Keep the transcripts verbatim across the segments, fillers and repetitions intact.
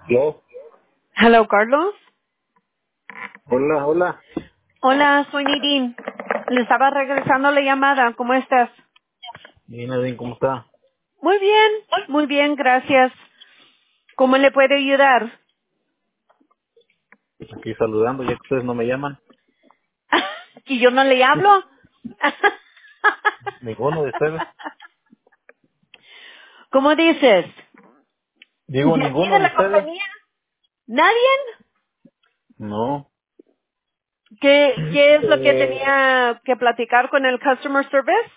Yo. Hello, Carlos. Hola, hola. Hola, soy Nidin. Le estaba regresando la llamada. ¿Cómo estás? Y Nadine, ¿cómo está? Muy bien, muy bien, gracias. ¿Cómo le puedo ayudar? Pues aquí saludando, ya que ustedes no me llaman. ¿Y yo no le hablo? Ninguno de ustedes. ¿Cómo dices? Digo, ¿De aquí ninguno de de la ustedes. compañía? ¿Nadie? No. ¿Qué, qué es lo que Eh, tenía que platicar con el Customer Service?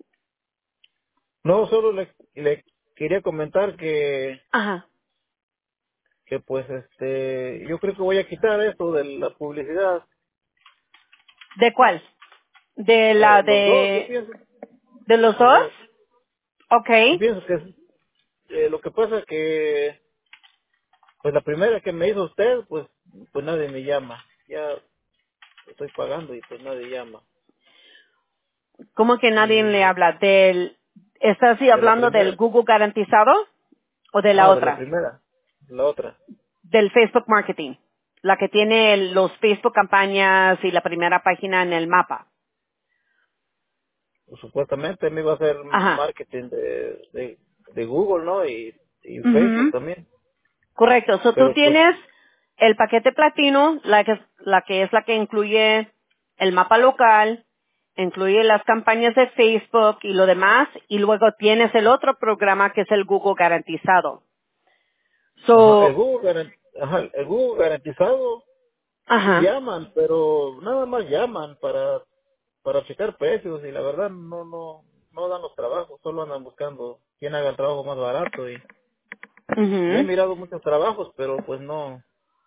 no, solo le, le quería comentar que, Ajá. que pues este, yo creo que voy a quitar esto de la publicidad. ¿De cuál? ¿De Eh, la los dos, yo de, pienso. de los Los dos? dos. Yo Okay. pienso que eh, lo que pasa que, pues la primera que me hizo usted, pues, pues nadie me llama. Ya estoy pagando y pues nadie llama. ¿Cómo que nadie le Y habla? Del, ¿estás así de la hablando del primera. Google garantizado o de la No, de la otra? primera. La otra. Del Facebook Marketing. La que tiene el- los Facebook campañas y la primera página en el mapa. Pues, supuestamente me iba a hacer Ajá. marketing de, de, de Google, ¿no? Y, y Facebook Ujú. también. Correcto. So, tú Pero pues, tienes el paquete platino, la que, la que es la que incluye el mapa local, incluye las campañas de Facebook y lo demás, y luego tienes el otro programa que es el Google garantizado. ajá, el So, Google, garan- ajá, el Google garantizado, sí ajá. llaman, pero nada más llaman para, para checar precios y la verdad no, no, no dan los trabajos, solo andan buscando quién haga el trabajo más barato y, y he Ujú. mirado muchos trabajos, pero pues no,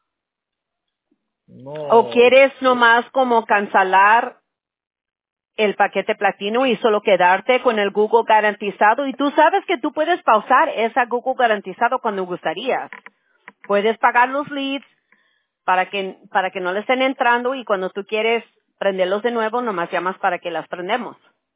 ¿O no, quieres nomás como cancelar el paquete platino y solo quedarte con el Google garantizado? Y tú sabes que tú puedes pausar esa Google garantizado cuando gustarías. Puedes pagar los leads para que, para que no le estén entrando y cuando tú quieres prenderlos de nuevo, nomás llamas para que las prendemos.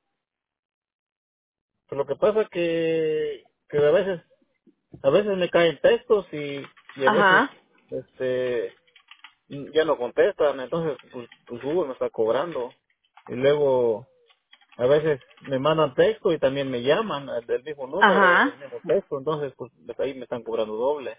pues lo que pasa que, que a veces a veces me caen textos y, y a veces Ajá, este ya no contestan, entonces pues, pues Google me está cobrando. Y luego a veces me mandan texto y también me llaman eh, del mismo número, ajá. del mismo texto, entonces pues pues, ahí me están cobrando doble.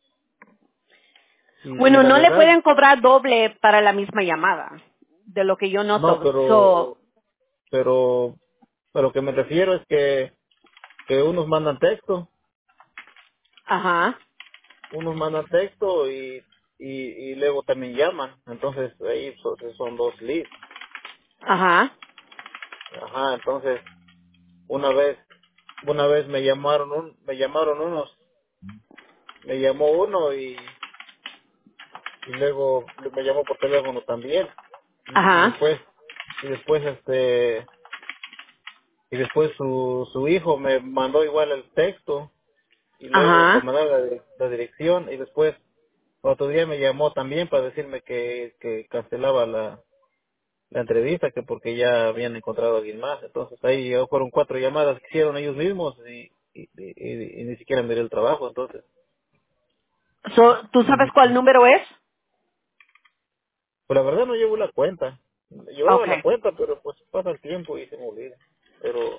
Y, y Bueno, la no le verdad, pueden cobrar doble para la misma llamada, de lo que yo no, noto. So, pero pero pero lo que me refiero es que que unos mandan texto, ajá, unos mandan texto y y, y luego también llaman, entonces ahí so- son dos leads. ajá, Ajá, entonces una vez una vez me llamaron un, me llamaron unos, me llamó uno y, y luego me llamó por teléfono también y, y ajá, después y después este y después su su hijo me mandó igual el texto y luego para ajá, mandar la, di- la dirección y después otro día me llamó también para decirme que, que cancelaba la, la entrevista que porque ya habían encontrado a alguien más. Entonces ahí ya fueron cuatro llamadas que hicieron ellos mismos y, y, y- y- y ni siquiera miré el trabajo. Entonces So, ¿tú sabes cuál número es? pues la verdad no llevo la cuenta. Llevaba la Okay. cuenta, pero pues pasa el tiempo y se me olvida. Pero,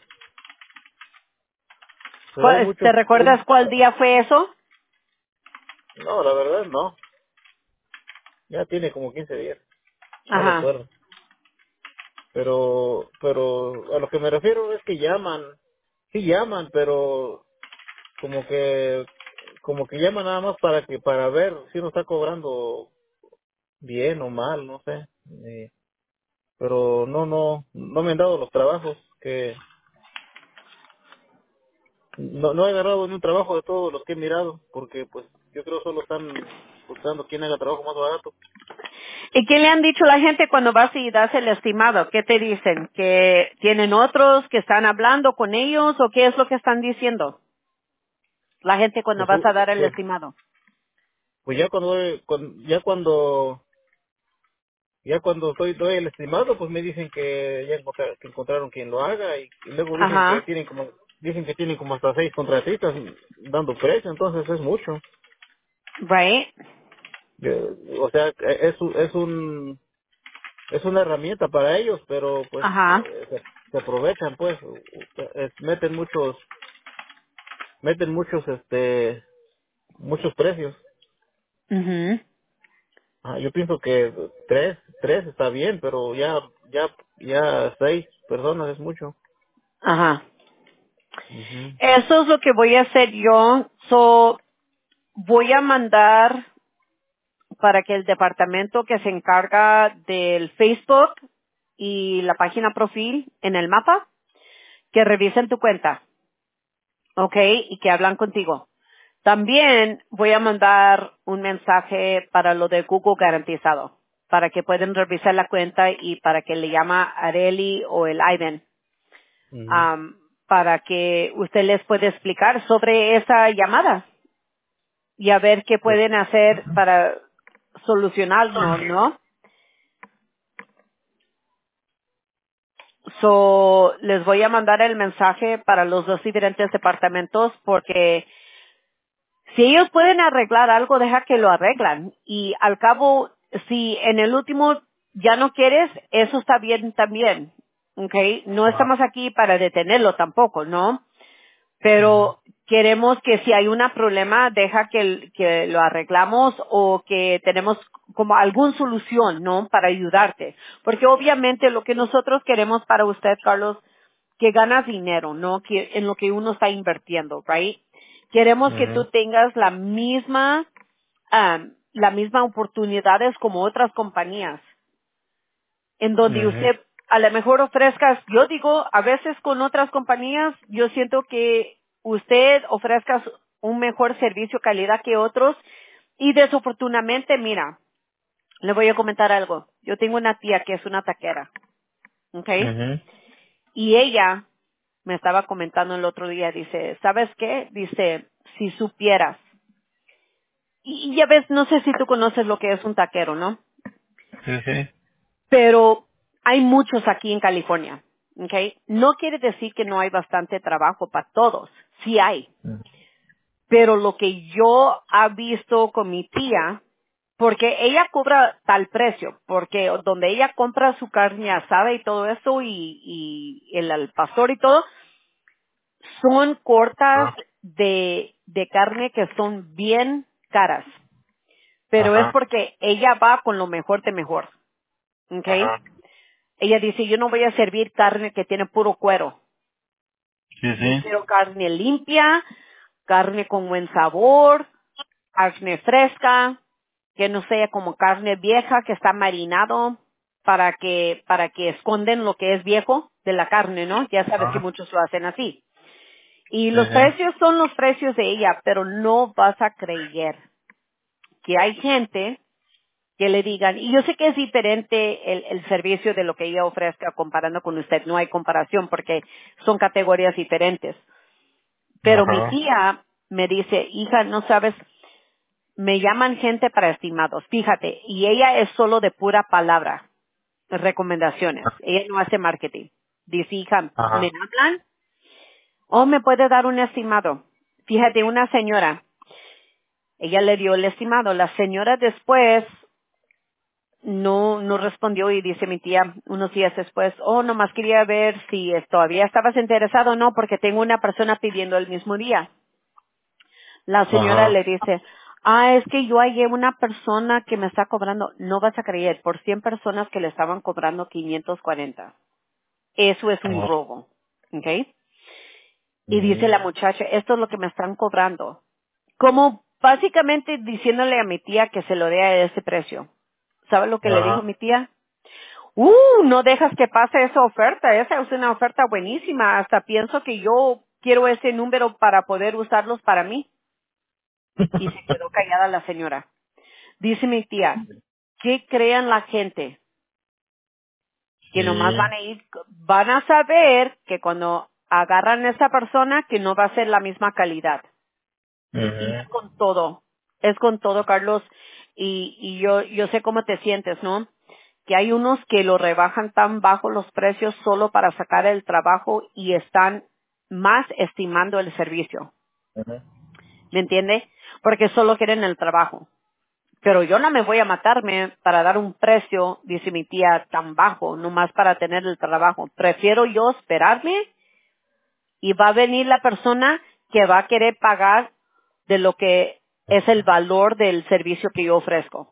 pero hay ¿Cuál- ¿Te muchos, recuerdas cuál día fue eso? no, la verdad no. Ya tiene como quince días, no Ajá, recuerdo. Pero, pero a lo que me refiero es que llaman, sí llaman, pero como que, como que llaman nada más para que, para ver si uno está cobrando bien o mal, no sé. Eh, pero no, no, no me han dado los trabajos que, No, no he agarrado ni un trabajo de todos los que he mirado, porque pues yo creo solo están buscando quién haga trabajo más barato. ¿y qué le han dicho la gente cuando vas y das el estimado? ¿Qué te dicen? ¿Que tienen otros que están hablando con ellos o qué es lo que están diciendo la gente cuando Pues, vas a u- dar el pues, estimado? pues ya cuando, doy- cuan- ya cuando, ya cuando doy, doy el estimado, pues me dicen que ya encontra- que encontraron quien lo haga y, y luego dicen que Ajá. tienen como, dicen que tienen como hasta seis contratistas dando precio, entonces es mucho. Right? Yo- o sea, es, un- es un es una herramienta para ellos, pero pues Ajá. eh, se, se aprovechan, pues, u- u- eh, meten muchos, meten muchos, este, muchos precios. Mhm. Ah, yo pienso que tres, tres está bien, pero ya, ya, ya seis personas es mucho. Ajá. Ujú. Eso es lo que voy a hacer yo. So, voy a mandar para que el departamento que se encarga del Facebook y la página profil en el mapa, que revisen tu cuenta, ¿ok? Y que hablan contigo. También voy a mandar un mensaje para lo de Google garantizado, para que puedan revisar la cuenta y para que le llama Areli o el Ivan, Ujú. am, para que usted les pueda explicar sobre esa llamada y a ver qué Sí. pueden hacer para solucionarlo, ¿no? So, les voy a mandar el mensaje para los dos diferentes departamentos porque si ellos pueden arreglar algo, deja que lo arreglan. Y al cabo, si en el último ya no quieres, eso está bien también. ¿Ok? No Ajá. estamos aquí para detenerlo tampoco, ¿no? Ujú. Pero queremos que si hay un problema, deja que, que lo arreglamos o que tenemos como alguna solución, ¿no? Para ayudarte. Porque obviamente lo que nosotros queremos para usted, Carlos, que ganas dinero, ¿no? Que, en lo que uno está invirtiendo, right? Queremos que Ujú. tú tengas la misma, um, la misma oportunidades como otras compañías en donde Ujú. usted a lo mejor ofrezcas, yo digo, a veces con otras compañías, yo siento que usted ofrezca un mejor servicio calidad que otros y desafortunadamente, mira, le voy a comentar algo. Yo tengo una tía que es una taquera, ¿ok? Ujú. Y ella me estaba comentando el otro día, dice, ¿sabes qué? Dice, si supieras. Y, y ya ves, no sé si tú conoces lo que es un taquero, ¿no? Sí, sí. Pero hay muchos aquí en California, ¿ok? No quiere decir que no hay bastante trabajo para todos, sí hay. Ujú. Pero lo que yo he visto con mi tía, porque ella cobra tal precio, porque donde ella compra su carne asada y todo eso y, y el al pastor y todo, son cortas Ajá. de, de carne que son bien caras. Pero es Ajá. porque ella va con lo mejor de mejor, ¿ok? Ajá. Ella dice, yo no voy a servir carne que tiene puro cuero. Sí, Yo sí. quiero carne limpia, carne con buen sabor, carne fresca, que no sea como carne vieja que está marinado para que, para que esconden lo que es viejo de la carne, ¿no? Ya sabes que Ajá. muchos lo hacen así. Y Sí, los sí. precios son los precios de ella, pero no vas a creer que hay gente que le digan, y yo sé que es diferente el, el servicio de lo que ella ofrezca comparando con usted, no hay comparación porque son categorías diferentes. Pero mi Ajá. tía me dice, hija, no sabes, me llaman gente para estimados, fíjate, y ella es solo de pura palabra, recomendaciones, ella no hace marketing. Dice, hija, me Ajá. hablan, o me puede dar un estimado. Fíjate, una señora, ella le dio el estimado, la señora después no no respondió y dice mi tía unos días después, oh, nomás quería ver si es- todavía estabas interesado o no, porque tengo una persona pidiendo el mismo día. La señora le Ajá. dice, ah, es que yo hallé una persona que me está cobrando, no vas a creer, por cien personas que le estaban cobrando quinientos cuarenta. Eso es un Ajá. robo, ¿ok? Y dice Ujú. la muchacha, esto es lo que me están cobrando. Como básicamente diciéndole a mi tía que se lo dé a ese precio. ¿Sabe lo que le dijo Ajá. mi tía? Uh, no dejas que pase esa oferta. Esa es una oferta buenísima. Hasta pienso que yo quiero ese número para poder usarlos para mí. Y se quedó callada la señora. Dice mi tía, ¿qué crean la gente? Que nomás Sí. van a ir, van a saber que cuando agarran a esa persona que no va a ser la misma calidad. Y es Ujú. con todo. Es con todo, Carlos. Y, y yo, yo sé cómo te sientes, ¿no? Que hay unos que lo rebajan tan bajo los precios solo para sacar el trabajo y están más estimando el servicio. Ujú. ¿Me entiende? Porque solo quieren el trabajo. Pero yo no me voy a matarme para dar un precio, dice mi tía, tan bajo, nomás para tener el trabajo. Prefiero yo esperarme y va a venir la persona que va a querer pagar de lo que es el valor del servicio que yo ofrezco.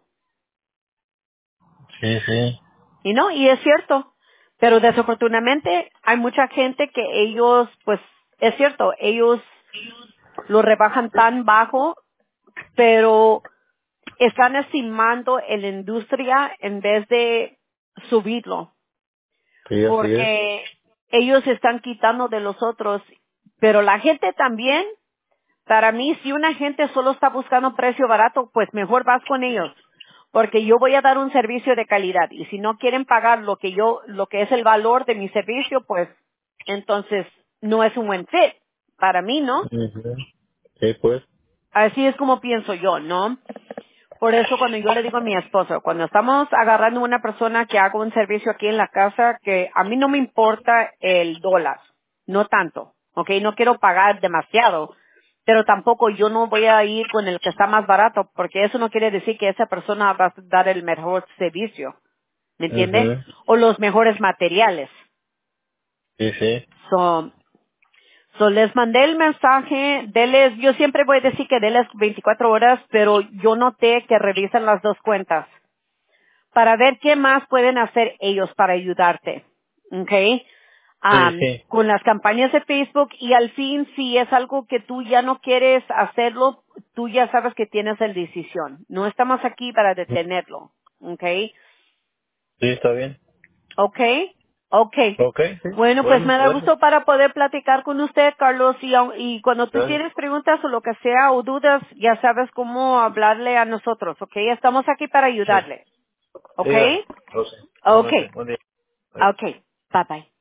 Sí, sí. Y no, y es cierto. Pero desafortunadamente hay mucha gente que ellos, pues, es cierto, ellos lo rebajan tan bajo, pero están estimando en la industria en vez de subirlo, Sí, así es. porque ellos están quitando de los otros, pero la gente también, para mí, si una gente solo está buscando precio barato, pues mejor vas con ellos, porque yo voy a dar un servicio de calidad y si no quieren pagar lo que yo, lo que es el valor de mi servicio, pues entonces no es un buen fit para mí, ¿no? Ujú. Sí, pues. Así es como pienso yo, ¿no? Por eso cuando yo le digo a mi esposo, cuando estamos agarrando una persona que haga un servicio aquí en la casa, que a mí no me importa el dólar, no tanto, ¿ok? No quiero pagar demasiado, pero tampoco yo no voy a ir con el que está más barato, porque eso no quiere decir que esa persona va a dar el mejor servicio, ¿me entiende? Ujú. O los mejores materiales. Sí, sí. So, So, les mandé el mensaje, deles, yo siempre voy a decir que deles veinticuatro horas, pero yo noté que revisan las dos cuentas para ver qué más pueden hacer ellos para ayudarte. ¿Ok? Sí, Am, sí. con las campañas de Facebook y al fin, si es algo que tú ya no quieres hacerlo, tú ya sabes que tienes la decisión. No estamos aquí para detenerlo. ¿Ok? Sí, está bien. Okay, okay. Ok, sí. Bueno, pues Bueno, me da gracias. gusto para poder platicar con usted, Carlos, y, au- y cuando tú Gracias. tienes preguntas o lo que sea o dudas, ya sabes cómo hablarle a nosotros, ¿ok? Estamos aquí para Sí. ayudarle, Sí, ¿ok? gracias. Ok. Ok, Igualmente. Buen día. Bye. ok. Bye bye.